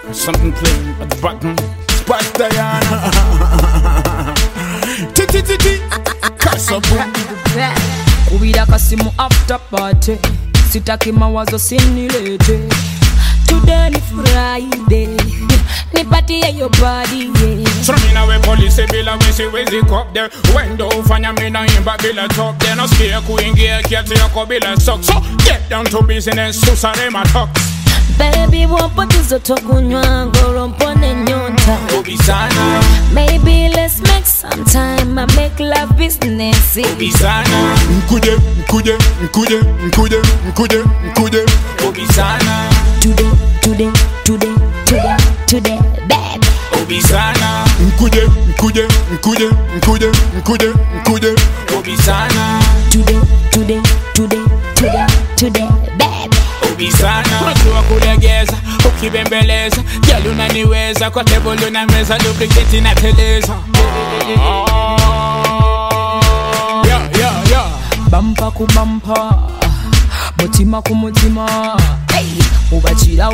something playing at the bottom. Spice Diana. T-T-T-T. Kasabu. Kubira kasimu after party. Sitaki mawazo sinilete. Today ni Friday. Nipatie your body, yeah. So me now we police bila we see we zik up there. When do fanya me na imba bila top there. No scare kuingia kiatu yako bila socks. So get down to business, susare my talks. Baby wapatizo tokunywa ngoro mpone nyonta. Ubi sana. Maybe let's make some time. I make love business. Ubi sana. Mkude, mkude, mkude, mkude, mkude, mkude. Ubi sana. Today, today, today, today, today, baby. Ubi sana. Mkude, mkude, mkude, mkude, mkude, mkude. Ubi sana. Today, today, today, today, today, baby. Ubi sana. Unajua kulegeza, ukibembeleza. Girl unaniweza, kwa table na meza, lubricate na teleza. Yeah. Bumper ku bumper, mutima ku mutima. Hey, ubachira,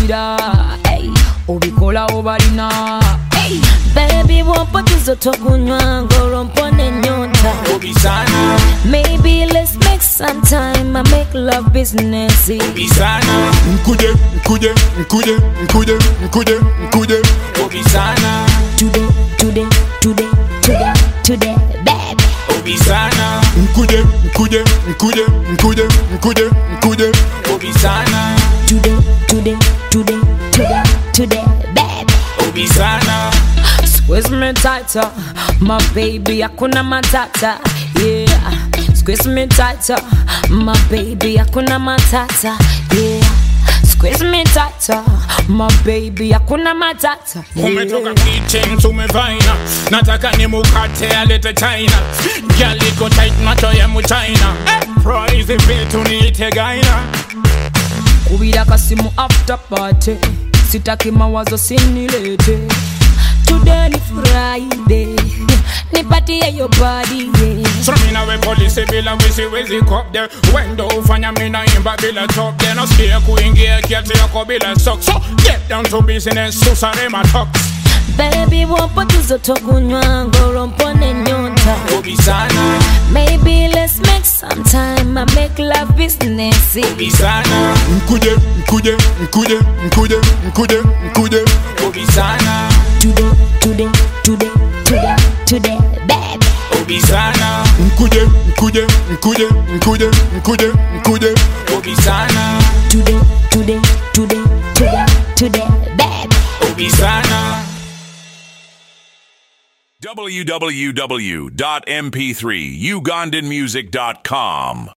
hey, ubikola ubalina. Hey, baby wapatizo tokunywa ngoro mpone nyonta. Ubi sana. Maybe let's make some time. I make love business. Ubi sana. Mkude, mkude, mkude, mkude, mkude, mkude. Ubi sana. Today, today, today, today, today, baby. Ubi sana. Mkude, mkude, mkude, mkude, mkude, mkude. Ubi sana. Today, today, today, today, today, baby. Ubi sana. Squeeze me tighter, my baby, hakuna matata. Yeah, squeeze me tighter, my baby, hakuna matata. Yeah, squeeze me tighter, my baby, hakuna matata. Umetoka kitchen tumevina. Nataka ni mukate alete China. Girl iko tight macho ya muchina. Prize vitu niite gaina. Kubira kasimu after party. Sitaki mawazo sinilete. Today ni Friday. Nipatie your body, yeah. So me now we police bila we see we zik up there. When do fanya me na imba bila top there. No scare kuingia kiatu yako bila socks. So get down to business, susare my talks. Baby wapatizo tokunywa ngoro mpone nyonta. Ubi sana. Maybe let's make some time. I make love business. Ubi sana. Mkude, mkude, mkude, mkude, mkude, mkude. Ubi sana. Today, today, today, today, today, baby. Ubi sana. Mkude, mkude, mkude, mkude, mkude, mkude. Ubi sana. Today, today, today, today, today, baby. Ubi sana. www.mp3ugandanmusic.com